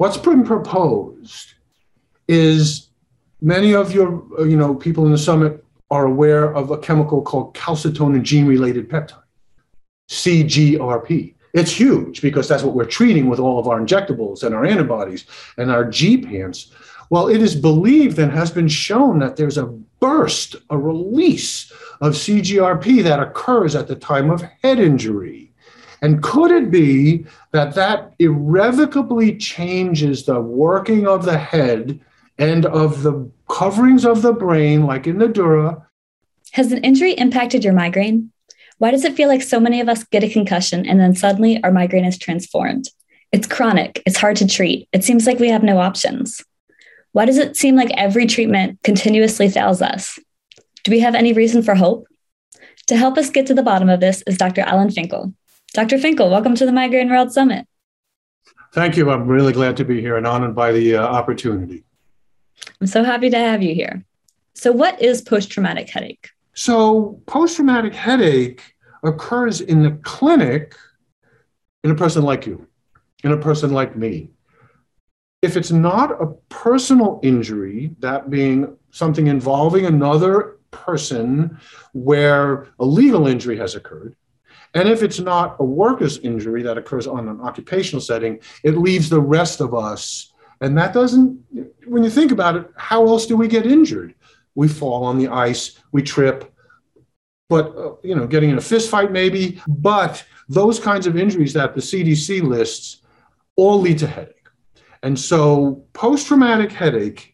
What's been proposed is many of your people in the summit are aware of a chemical called calcitonin gene-related peptide, CGRP. It's huge because that's what we're treating with all of our injectables and our antibodies and our GPANs. Well, it is believed and has been shown that there's a burst, a release of CGRP that occurs at the time of head injury. And could it be that that irrevocably changes the working of the head and of the coverings of the brain, like in the dura? Has an injury impacted your migraine? Why does it feel like so many of us get a concussion and then suddenly our migraine is transformed? It's chronic. It's hard to treat. It seems like we have no options. Why does it seem like every treatment continuously fails us? Do we have any reason for hope? To help us get to the bottom of this is Dr. Alan Finkel. Dr. Finkel, welcome to the Migraine World Summit. Thank you. I'm really glad to be here and honored by the opportunity. I'm so happy to have you here. So what is post-traumatic headache? So post-traumatic headache occurs in the clinic in a person like you, in a person like me. If it's not a personal injury, that being something involving another person where a legal injury has occurred, and if it's not a worker's injury that occurs on an occupational setting, it leaves the rest of us. And that doesn't, when you think about it, how else do we get injured? We fall on the ice, we trip, but, getting in a fist fight maybe. But those kinds of injuries that the CDC lists all lead to headache. And so post-traumatic headache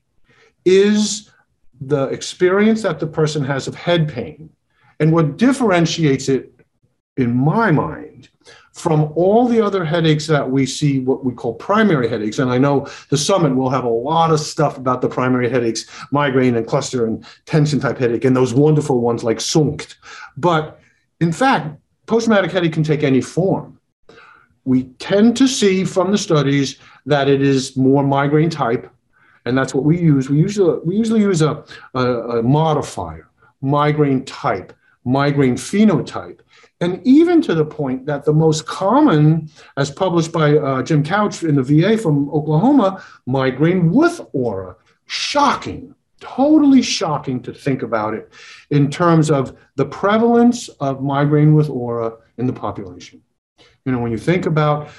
is the experience that the person has of head pain. And what differentiates it, in my mind, from all the other headaches that we see, what we call primary headaches, and I know the summit will have a lot of stuff about the primary headaches, migraine and cluster and tension type headache, and those wonderful ones like Sunkt. But in fact, post-traumatic headache can take any form. We tend to see from the studies that it is more migraine type, and that's what we use. We usually use a modifier, migraine type, migraine phenotype. And even to the point that the most common, as published by Jim Couch in the VA from Oklahoma, migraine with aura. Shocking, totally shocking to think about it in terms of the prevalence of migraine with aura in the population. When you think about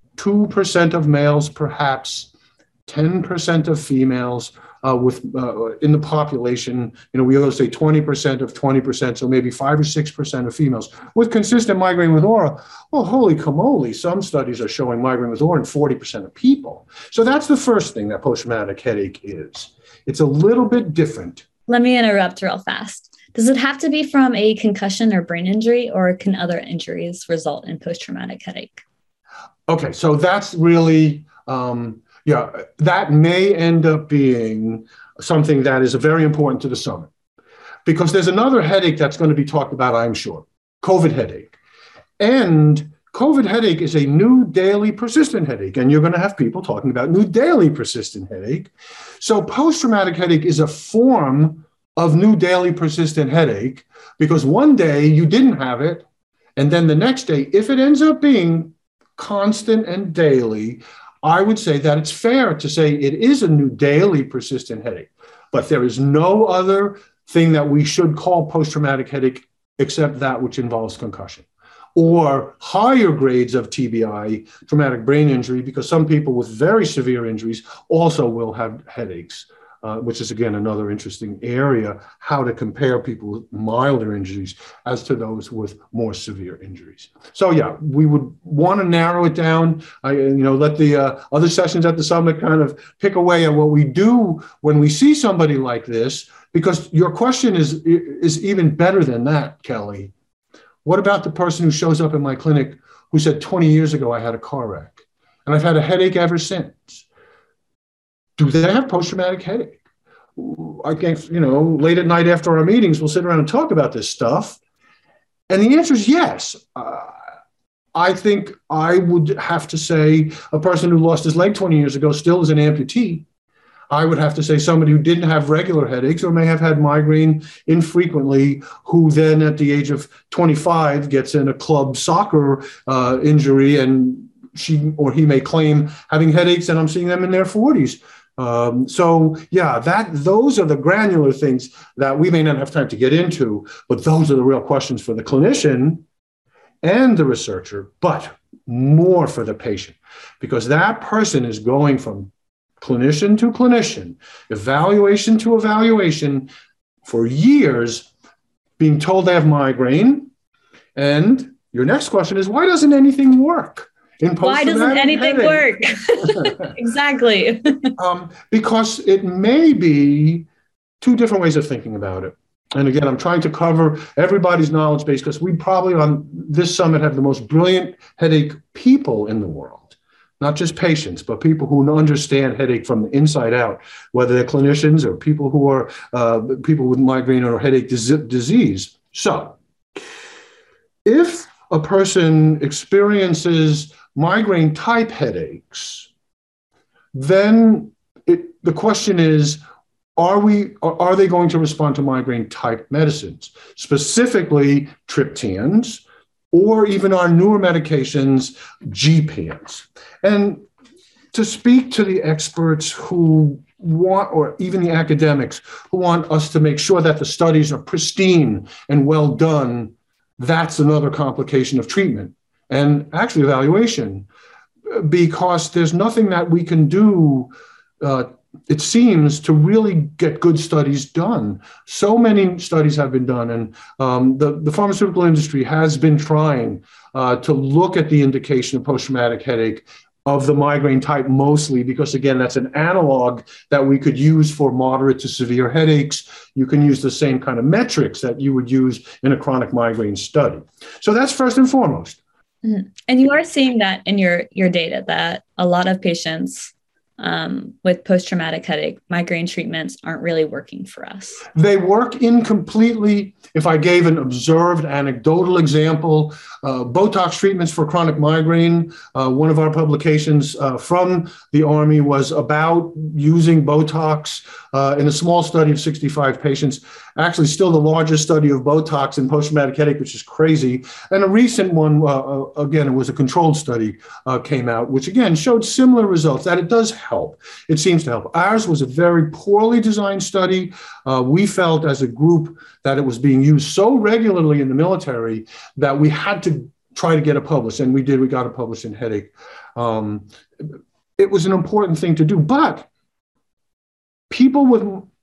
2% of males, perhaps 10% of females in the population, we always say 20% of 20%, so maybe 5 or 6% of females with consistent migraine with aura. Well, holy camole, some studies are showing migraine with aura in 40% of people. So that's the first thing that post-traumatic headache is. It's a little bit different. Let me interrupt real fast. Does it have to be from a concussion or brain injury, or can other injuries result in post-traumatic headache? Okay, so that's really... that may end up being something that is very important to the summit, because there's another headache that's going to be talked about, I'm sure, COVID headache. And COVID headache is a new daily persistent headache, and you're going to have people talking about new daily persistent headache. So post-traumatic headache is a form of new daily persistent headache, because one day you didn't have it, and then the next day, if it ends up being constant and daily, I would say that it's fair to say it is a new daily persistent headache, but there is no other thing that we should call post-traumatic headache except that which involves concussion or higher grades of TBI, traumatic brain injury, because some people with very severe injuries also will have headaches, which is, again, another interesting area, how to compare people with milder injuries as to those with more severe injuries. So, yeah, we would want to narrow it down, let the other sessions at the summit kind of pick away at what we do when we see somebody like this, because your question is even better than that, Kelly. What about the person who shows up in my clinic who said 20 years ago I had a car wreck and I've had a headache ever since? Do they have post-traumatic headache? I guess, late at night after our meetings, we'll sit around and talk about this stuff. And the answer is yes. I think I would have to say a person who lost his leg 20 years ago still is an amputee. I would have to say somebody who didn't have regular headaches or may have had migraine infrequently, who then at the age of 25 gets in a club soccer injury and she or he may claim having headaches, and I'm seeing them in their 40s. Those are the granular things that we may not have time to get into, but those are the real questions for the clinician and the researcher, but more for the patient, because that person is going from clinician to clinician, evaluation to evaluation for years, being told they have migraine. And your next question is, why doesn't anything work? Why doesn't anything work? Exactly. Because it may be two different ways of thinking about it. And again, I'm trying to cover everybody's knowledge base, because we probably on this summit have the most brilliant headache people in the world, not just patients, but people who understand headache from the inside out, whether they're clinicians or people who are people with migraine or headache disease. So if a person experiences migraine type headaches, then the question is, are they going to respond to migraine type medicines, specifically triptans, or even our newer medications, gepants? And to speak to the experts who want, or even the academics who want us to make sure that the studies are pristine and well done, that's another complication of treatment and actually evaluation, because there's nothing that we can do, it seems, to really get good studies done. So many studies have been done, and the pharmaceutical industry has been trying to look at the indication of post-traumatic headache of the migraine type mostly, because again, that's an analog that we could use for moderate to severe headaches. You can use the same kind of metrics that you would use in a chronic migraine study. So that's first and foremost. Mm-hmm. And you are seeing that in your data, that a lot of patients with post-traumatic headache, migraine treatments aren't really working for us. They work incompletely. If I gave an observed anecdotal example, Botox treatments for chronic migraine, one of our publications from the Army was about using Botox in a small study of 65 patients, actually still the largest study of Botox in post-traumatic headache, which is crazy. And a recent one, again, it was a controlled study, came out, which again showed similar results, that it does help. It seems to help. Ours was a very poorly designed study. We felt as a group that it was being used so regularly in the military that we had to try to get it published. And we did. We got it published in Headache. It was an important thing to do. But people with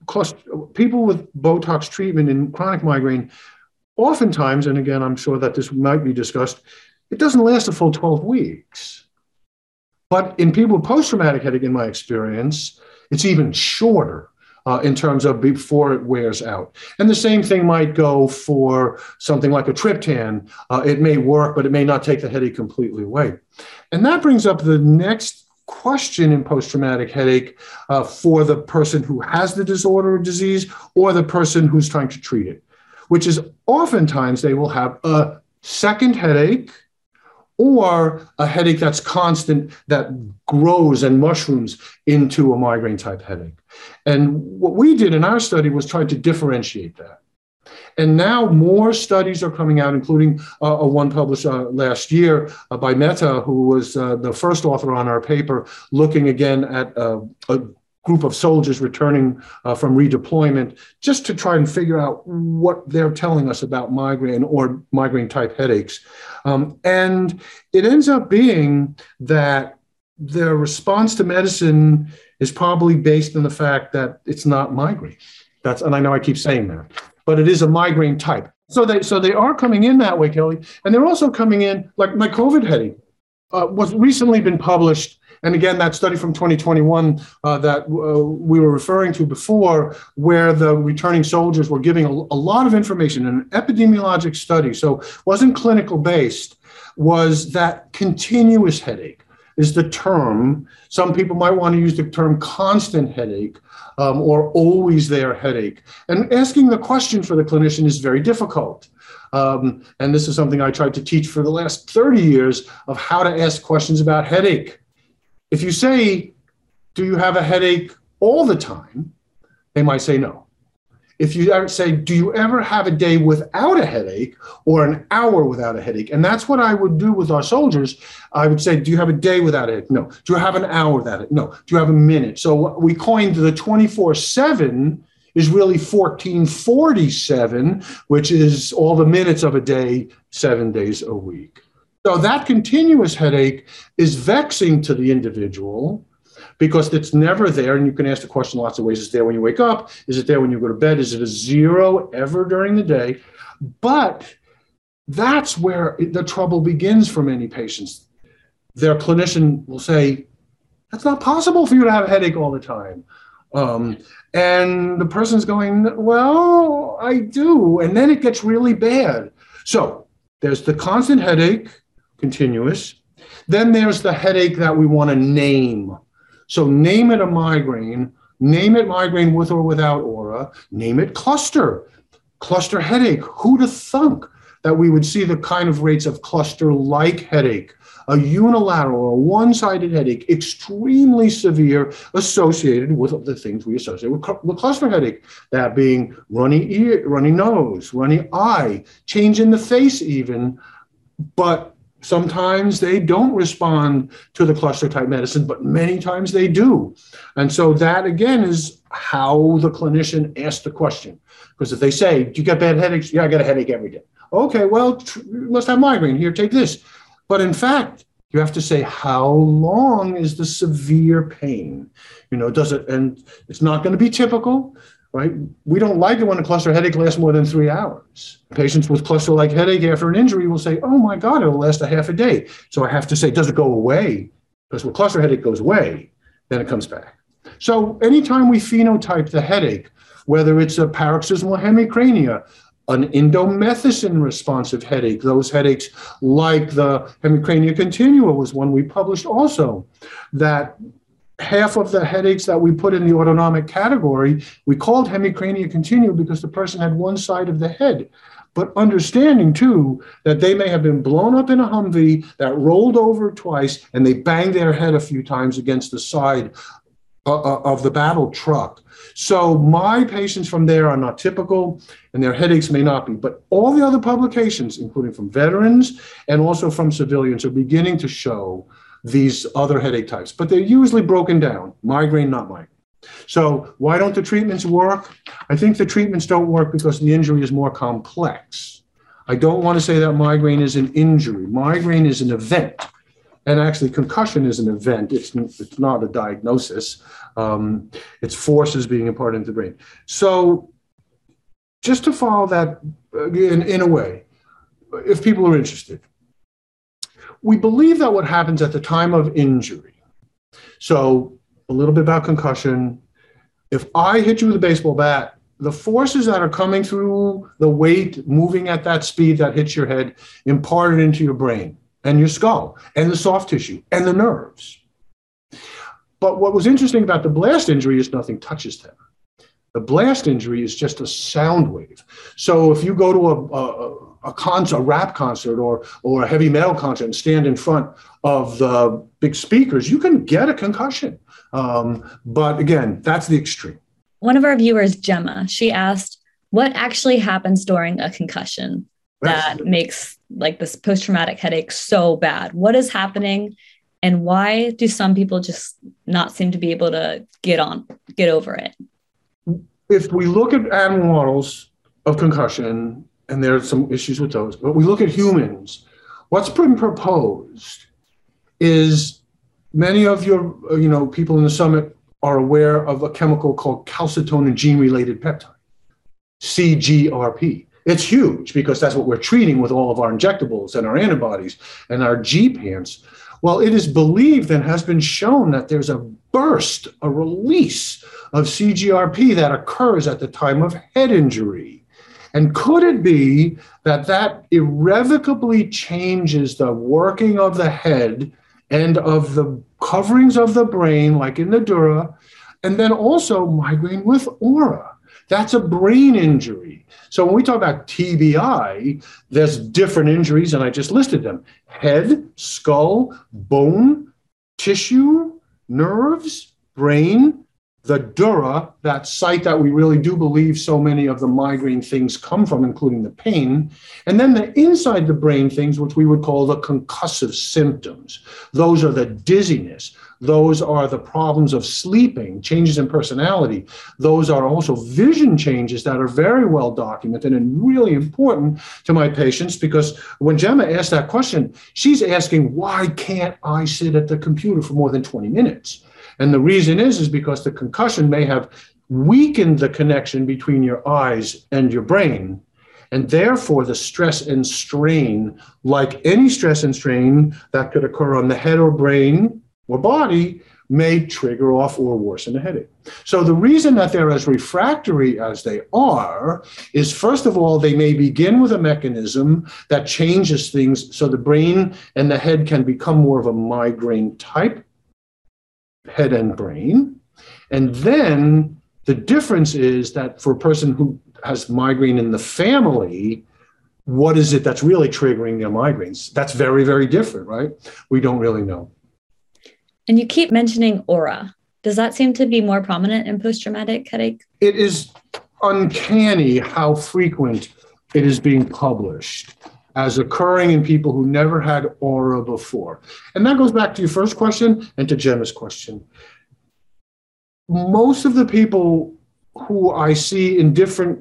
Botox treatment in chronic migraine, oftentimes, and again, I'm sure that this might be discussed, it doesn't last a full 12 weeks. But in people with post-traumatic headache, in my experience, it's even shorter in terms of before it wears out. And the same thing might go for something like a triptan. It may work, but it may not take the headache completely away. And that brings up the next question in post-traumatic headache for the person who has the disorder or disease, or the person who's trying to treat it, which is oftentimes they will have a second headache, or a headache that's constant, that grows and mushrooms into a migraine type headache. And what we did in our study was try to differentiate that. And now more studies are coming out, including one published last year by Mehta, who was the first author on our paper, looking again at a group of soldiers returning from redeployment, just to try and figure out what they're telling us about migraine or migraine type headaches. And it ends up being that their response to medicine is probably based on the fact that it's not migraine. And I know I keep saying that, but it is a migraine type. So they are coming in that way, Kelly. And they're also coming in, like my COVID headache was recently been published. And again, that study from 2021 that we were referring to before, where the returning soldiers were giving a lot of information, an epidemiologic study, so wasn't clinical based, was that continuous headache is the term. Some people might want to use the term constant headache or always there headache. And asking the question for the clinician is very difficult. And this is something I tried to teach for the last 30 years of how to ask questions about headache. If you say, do you have a headache all the time? They might say no. if you ever say, do you ever have a day without a headache or an hour without a headache? And that's what I would do with our soldiers. I would say, do you have a day without a headache? No. Do you have an hour without it? No. Do you have a minute? So we coined the 24/7 is really 1447, which is all the minutes of a day, 7 days a week. So that continuous headache is vexing to the individual, because it's never there. And you can ask the question lots of ways. Is it there when you wake up? Is it there when you go to bed? Is it a zero ever during the day? But that's where the trouble begins for many patients. Their clinician will say, that's not possible for you to have a headache all the time. And the person's going, well, I do. And then it gets really bad. So there's the constant headache, continuous. Then there's the headache that we want to name. So name it a migraine, name it migraine with or without aura, name it cluster headache. Who'd have thunk that we would see the kind of rates of cluster-like headache, a unilateral or one-sided headache, extremely severe, associated with the things we associate with cluster headache, that being runny ear, runny nose, runny eye, change in the face even, but sometimes they don't respond to the cluster type medicine, but many times they do. And so that, again, is how the clinician asks the question. Because if they say, do you get bad headaches? Yeah, I get a headache every day. Okay, well, you must have migraine. Here, take this. But in fact, you have to say, how long is the severe pain? Does it, and it's not going to be typical. Right? We don't like it when a cluster headache lasts more than 3 hours. Patients with cluster-like headache after an injury will say, oh my God, it'll last a half a day. So I have to say, does it go away? Because when cluster headache goes away, then it comes back. So anytime we phenotype the headache, whether it's a paroxysmal hemicrania, an indomethacin responsive headache, those headaches like the hemicrania continua was one we published also, that half of the headaches that we put in the autonomic category, we called hemicrania continua because the person had one side of the head. But understanding, too, that they may have been blown up in a Humvee that rolled over twice and they banged their head a few times against the side of the battle truck. So my patients from there are not typical, and their headaches may not be. But all the other publications, including from veterans and also from civilians, are beginning to show these other headache types, but they're usually broken down, migraine, not migraine. So why don't the treatments work? I think the treatments don't work because the injury is more complex. I don't want to say that migraine is an injury. Migraine is an event. And actually concussion is an event. It's not a diagnosis. It's forces being imparted into the brain. So just to follow that in a way, if people are interested, we believe that what happens at the time of injury, so a little bit about concussion, if I hit you with a baseball bat, the forces that are coming through the weight moving at that speed that hits your head imparted into your brain and your skull and the soft tissue and the nerves. But what was interesting about the blast injury is nothing touches them. The blast injury is just a sound wave. So if you go to a rap concert or a heavy metal concert and stand in front of the big speakers, you can get a concussion. But again, that's the extreme. One of our viewers, Gemma, she asked, what actually happens during a concussion that makes like this post-traumatic headache so bad? What is happening? And why do some people just not seem to be able to get over it? If we look at animal models of concussion, and there are some issues with those, but we look at humans, what's been proposed is many of your people in the summit are aware of a chemical called calcitonin gene-related peptide, CGRP. It's huge because that's what we're treating with all of our injectables and our antibodies and our G-PANTs. Well, it is believed and has been shown that there's a burst, a release of CGRP that occurs at the time of head injury. And could it be that that irrevocably changes the working of the head and of the coverings of the brain, like in the dura, and then also migraine with aura? That's a brain injury. So when we talk about TBI, there's different injuries, and I just listed them: head, skull, bone, tissue, nerves, brain, the dura, that site that we really do believe so many of the migraine things come from, including the pain, and then the inside the brain things, which we would call the concussive symptoms. Those are the dizziness. Those are the problems of sleeping, changes in personality. Those are also vision changes that are very well documented and really important to my patients, because when Gemma asked that question, she's asking, why can't I sit at the computer for more than 20 minutes? And the reason is because the concussion may have weakened the connection between your eyes and your brain. And therefore, the stress and strain, like any stress and strain that could occur on the head or brain or body, may trigger off or worsen a headache. So the reason that they're as refractory as they are is, first of all, they may begin with a mechanism that changes things so the brain and the head can become more of a migraine type, head and brain. And then the difference is that for a person who has migraine in the family, what is it that's really triggering their migraines? That's very, very different, right? We don't really know. And you keep mentioning aura. Does that seem to be more prominent in post-traumatic headache? It is uncanny how frequent it is being published as occurring in people who never had aura before. And that goes back to your first question and to Gemma's question. Most of the people who I see in different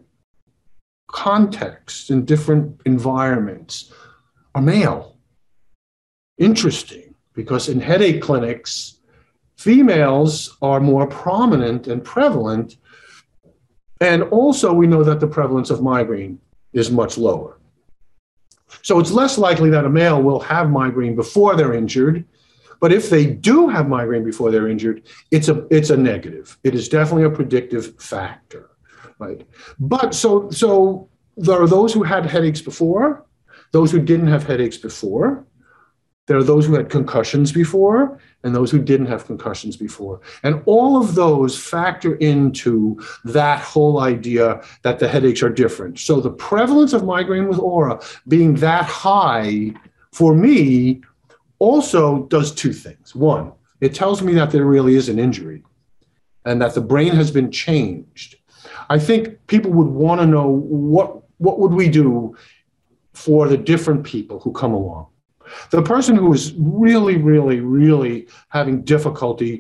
contexts, in different environments, are male. Interesting, because in headache clinics, females are more prominent and prevalent. And also we know that the prevalence of migraine is much lower. So it's less likely that a male will have migraine before they're injured. But if they do have migraine before they're injured, it's a negative. It is definitely a predictive factor, right? But so there are those who had headaches before, those who didn't have headaches before. There are those who had concussions before and those who didn't have concussions before. And all of those factor into that whole idea that the headaches are different. So the prevalence of migraine with aura being that high for me also does two things. One, it tells me that there really is an injury and that the brain has been changed. I think people would want to know what would we do for the different people who come along. The person who is really, really, really having difficulty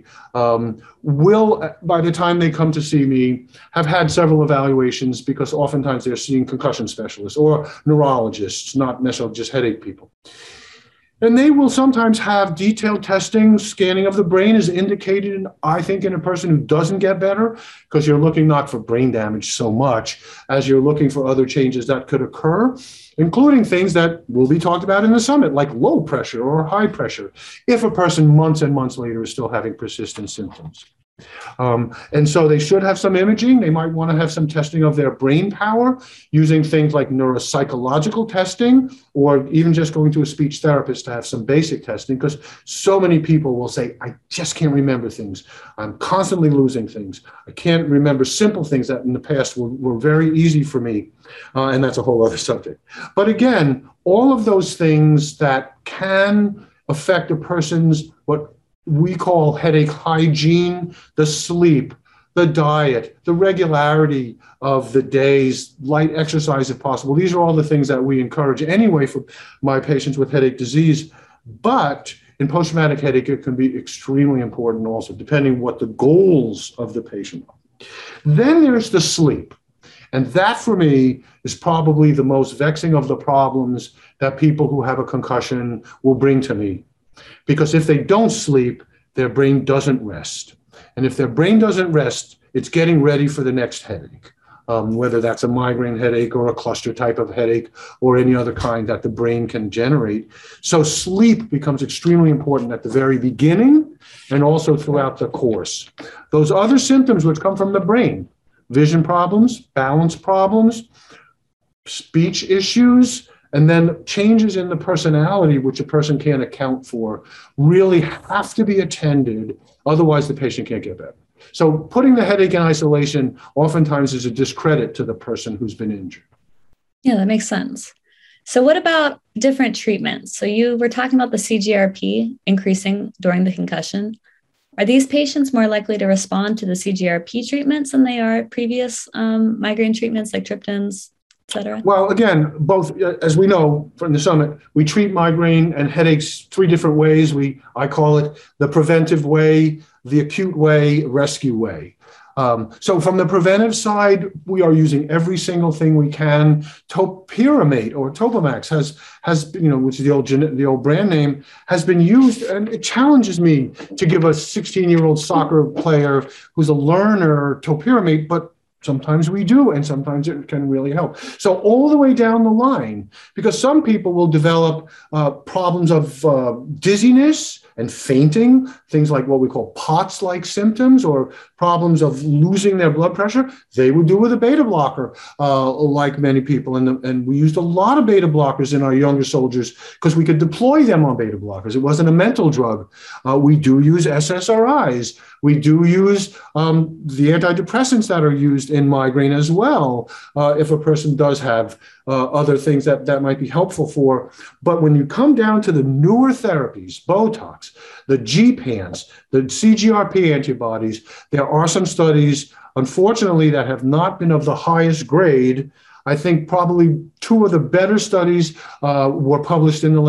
will, by the time they come to see me, have had several evaluations, because oftentimes they're seeing concussion specialists or neurologists, not necessarily just headache people. And they will sometimes have detailed testing. Scanning of the brain is indicated, I think, in a person who doesn't get better, because you're looking not for brain damage so much as you're looking for other changes that could occur, including things that will be talked about in the summit, like low pressure or high pressure, if a person months and months later is still having persistent symptoms. And so they should have some imaging. They might want to have some testing of their brain power using things like neuropsychological testing, or even just going to a speech therapist to have some basic testing, because so many people will say, I just can't remember things. I'm constantly losing things. I can't remember simple things that in the past were very easy for me. And that's a whole other subject. But again, all of those things that can affect a person's what we call headache hygiene, the sleep, the diet, the regularity of the days, light exercise if possible. These are all the things that we encourage anyway for my patients with headache disease. But in post-traumatic headache, it can be extremely important also, depending what the goals of the patient are. Then there's the sleep. And that, for me, is probably the most vexing of the problems that people who have a concussion will bring to me. Because if they don't sleep, their brain doesn't rest. And if their brain doesn't rest, it's getting ready for the next headache, whether that's a migraine headache or a cluster type of headache or any other kind that the brain can generate. So sleep becomes extremely important at the very beginning and also throughout the course. Those other symptoms which come from the brain, vision problems, balance problems, speech issues, and then changes in the personality, which a person can't account for, really have to be attended. Otherwise, the patient can't get better. So putting the headache in isolation oftentimes is a discredit to the person who's been injured. Yeah, that makes sense. So what about different treatments? So you were talking about the CGRP increasing during the concussion. Are these patients more likely to respond to the CGRP treatments than they are previous migraine treatments like triptans, et cetera? Well, again, both, as we know from the summit, we treat migraine and headaches three different ways. I call it the preventive way, the acute way, rescue way. So from the preventive side, we are using every single thing we can. Topiramate or Topamax has which is the old brand name, has been used, and it challenges me to give a 16-year-old soccer player who's a learner topiramate, but sometimes we do, and sometimes it can really help. So all the way down the line, because some people will develop problems of dizziness and fainting, things like what we call POTS-like symptoms, or problems of losing their blood pressure, they would do with a beta blocker, like many people. And we used a lot of beta blockers in our younger soldiers because we could deploy them on beta blockers. It wasn't a mental drug. We do use SSRIs. We do use the antidepressants that are used in migraine as well, if a person does have other things that might be helpful for. But when you come down to the newer therapies, Botox, the Gepants, the CGRP antibodies, there are some studies, unfortunately, that have not been of the highest grade. I think probably two of the better studies were published in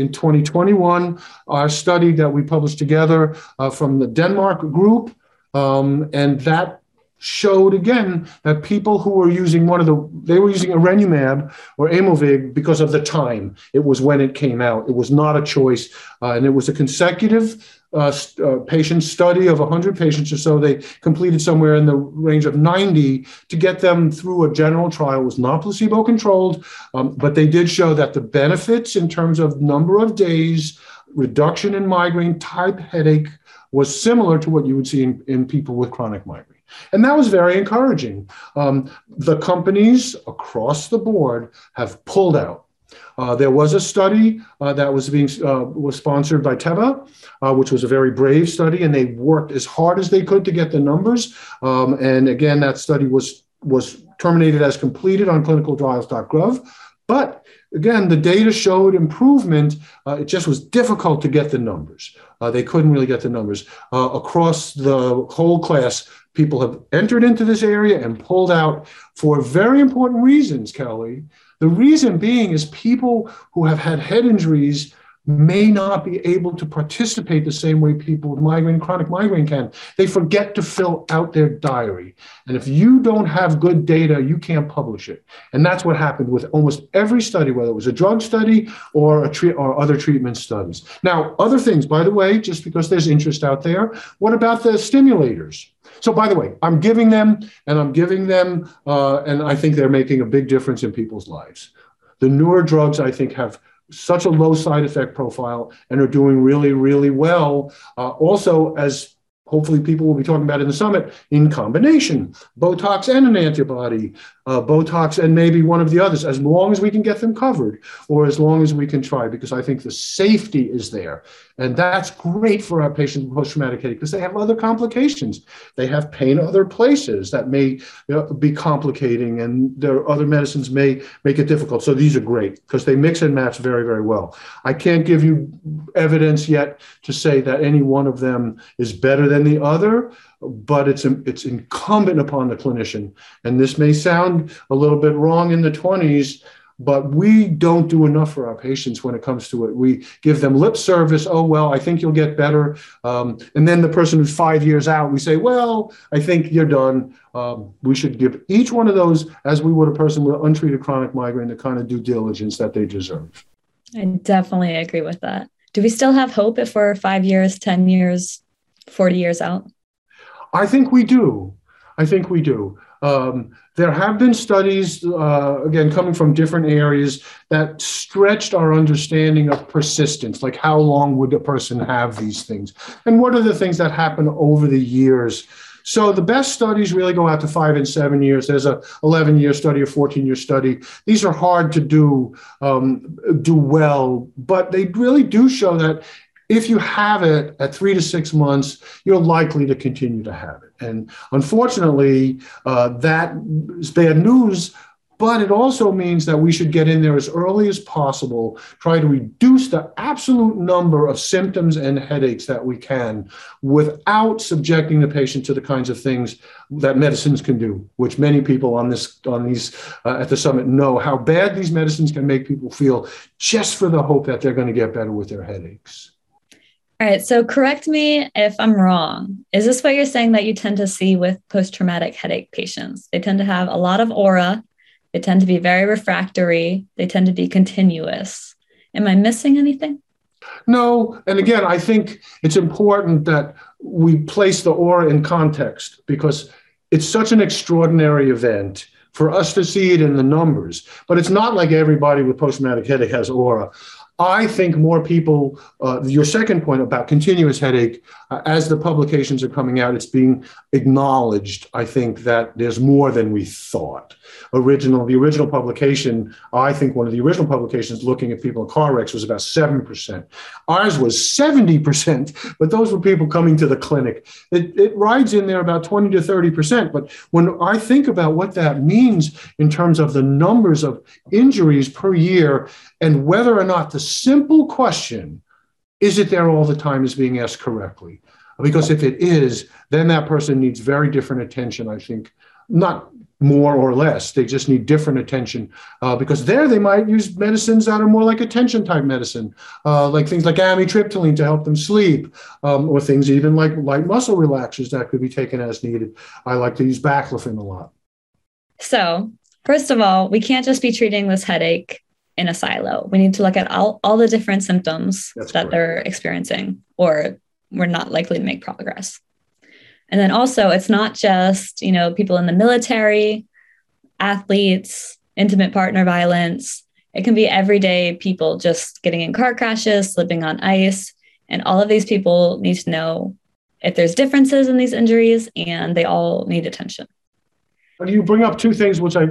2021. Our study that we published together from the Denmark group, and that showed again that people who were using they were using Arenumab or Aimovig because of the time. It was when it came out. It was not a choice, and it was a consecutive patient study of 100 patients or so. They completed somewhere in the range of 90 to get them through a general trial. It was not placebo controlled, but they did show that the benefits in terms of number of days, reduction in migraine type headache was similar to what you would see in people with chronic migraine. And that was very encouraging. The companies across the board have pulled out. There was a study that was sponsored by Teva, which was a very brave study, and they worked as hard as they could to get the numbers. And again, that study was terminated as completed on clinicaltrials.gov. But again, the data showed improvement. It just was difficult to get the numbers. They couldn't really get the numbers. Across the whole class, people have entered into this area and pulled out for very important reasons, Kelly. The reason being is people who have had head injuries may not be able to participate the same way people with chronic migraine can. They forget to fill out their diary. And if you don't have good data, you can't publish it. And that's what happened with almost every study, whether it was a drug study or other treatment studies. Now, other things, by the way, just because there's interest out there, what about the stimulators? So, by the way, I'm giving them, and I think they're making a big difference in people's lives. The newer drugs, I think, have such a low side effect profile and are doing really, really well. Also, as hopefully people will be talking about in the summit, in combination, Botox and an antibody, Botox and maybe one of the others, as long as we can get them covered, or as long as we can try, because I think the safety is there. And that's great for our patients with post-traumatic headache, because they have other complications. They have pain other places that may be complicating, and their other medicines may make it difficult. So these are great because they mix and match very, very well. I can't give you evidence yet to say that any one of them is better than the other, but it's incumbent upon the clinician. And this may sound a little bit wrong in the 20s, but we don't do enough for our patients when it comes to it. We give them lip service. Oh, well, I think you'll get better. And then the person who's 5 years out, we say, well, I think you're done. We should give each one of those, as we would a person with untreated chronic migraine, the kind of due diligence that they deserve. I definitely agree with that. Do we still have hope if we're 5 years, 10 years, 40 years out? I think we do. There have been studies, again, coming from different areas that stretched our understanding of persistence, like how long would a person have these things? And what are the things that happen over the years? So the best studies really go out to 5 and 7 years. There's a 11-year study, a 14-year study. These are hard to do well, but they really do show that if you have it at 3 to 6 months, you're likely to continue to have it. And unfortunately, that is bad news But it also means that we should get in there as early as possible, try to reduce the absolute number of symptoms and headaches that we can without subjecting the patient to the kinds of things that medicines can do, which many people on these at the summit know how bad these medicines can make people feel just for the hope that they're going to get better with their headaches. All right. So correct me if I'm wrong. Is this what you're saying that you tend to see with post-traumatic headache patients? They tend to have a lot of aura. They tend to be very refractory. They tend to be continuous. Am I missing anything? No. And again, I think it's important that we place the aura in context because it's such an extraordinary event for us to see it in the numbers. But it's not like everybody with post-traumatic headache has aura. I think more people, your second point about continuous headache, as the publications are coming out, it's being acknowledged, I think, that there's more than we thought. The original publication, I think one of the original publications looking at people in car wrecks was about 7%. Ours was 70%, but those were people coming to the clinic. It rides in there about 20 to 30%. But when I think about what that means in terms of the numbers of injuries per year and whether or not the simple question, is it there all the time, is being asked correctly? Because if it is, then that person needs very different attention, I think, not more or less. They just need different attention because there they might use medicines that are more like a tension type medicine, like things like amitriptyline to help them sleep, or things even like light muscle relaxers that could be taken as needed. I like to use baclofen a lot. So first of all, we can't just be treating this headache in a silo. We need to look at all the different symptoms that they're experiencing, or we're not likely to make progress. And then also, it's not just, people in the military, athletes, intimate partner violence. It can be everyday people just getting in car crashes, slipping on ice. And all of these people need to know if there's differences in these injuries, and they all need attention. You bring up two things which I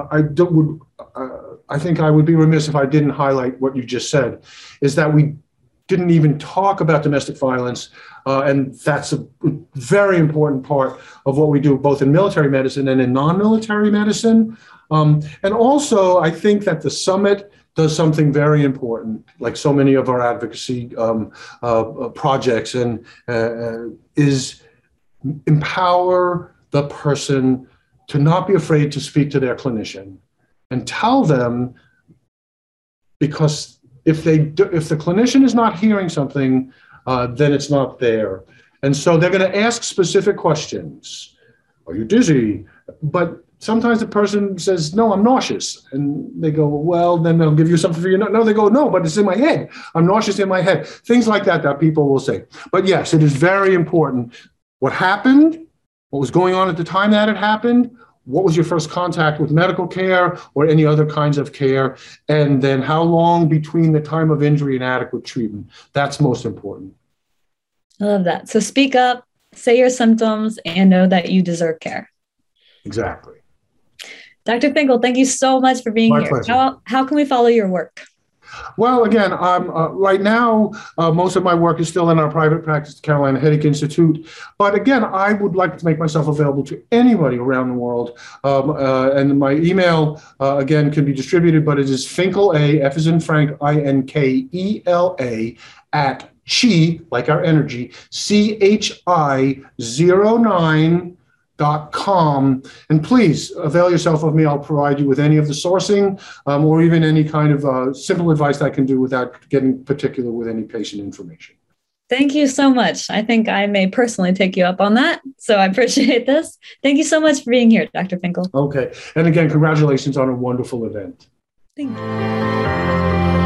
think I would be remiss if I didn't highlight what you just said, is that we didn't even talk about domestic violence. And that's a very important part of what we do, both in military medicine and in non-military medicine. And also, I think that the summit does something very important, like so many of our advocacy projects, and is empower the person to not be afraid to speak to their clinician and tell them, because if the clinician is not hearing something, then it's not there. And so they're going to ask specific questions. Are you dizzy? But sometimes the person says, no, I'm nauseous. And they go, well, then they'll give you something for your nose. No, they go, no, but it's in my head. I'm nauseous in my head. Things like that people will say. But yes, it is very important. What happened? What was going on at the time that it happened? What was your first contact with medical care or any other kinds of care? And then how long between the time of injury and adequate treatment? That's most important. I love that. So speak up, say your symptoms, and know that you deserve care. Exactly. Dr. Finkel, thank you so much for being here. How can we follow your work? Well, again, right now, most of my work is still in our private practice, the Carolina Headache Institute. But again, I would like to make myself available to anybody around the world. And my email, again, can be distributed, but it is Finkel, F as in Frank, INKELA, at chi, like our energy, CHI09.com. And please avail yourself of me. I'll provide you with any of the sourcing or even any kind of simple advice that I can do without getting particular with any patient information. Thank you so much. I think I may personally take you up on that. So I appreciate this. Thank you so much for being here, Dr. Finkel. Okay. And again, congratulations on a wonderful event. Thank you.